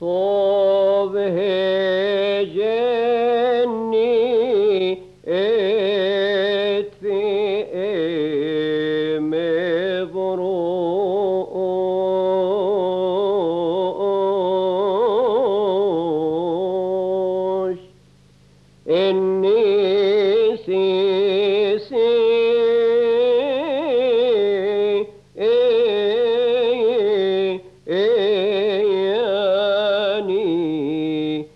طوب هجني اتفي مبروش إني سيسي يعني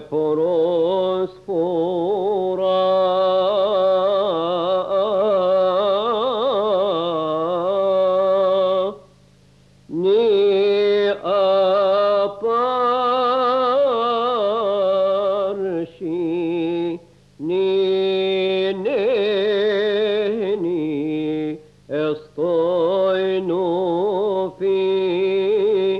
بروسفورا ني أبارشي ني نهني استوينو في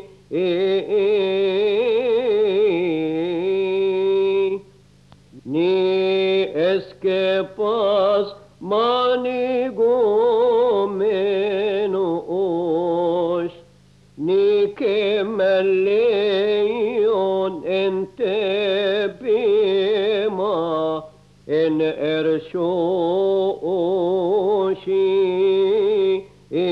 ni escapas manigo menos ni que meleon ente bima en ershoshi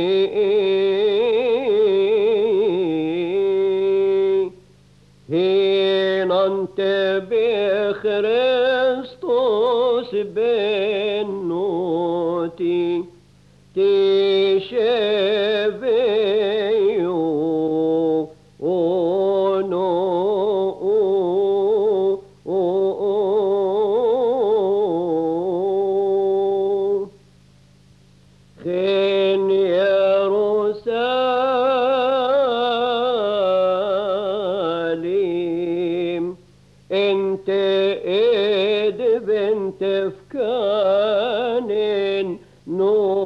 هين أنت بخريستوس بنوتي تشفيو خين يروساليم انت ايد بنت فكان نور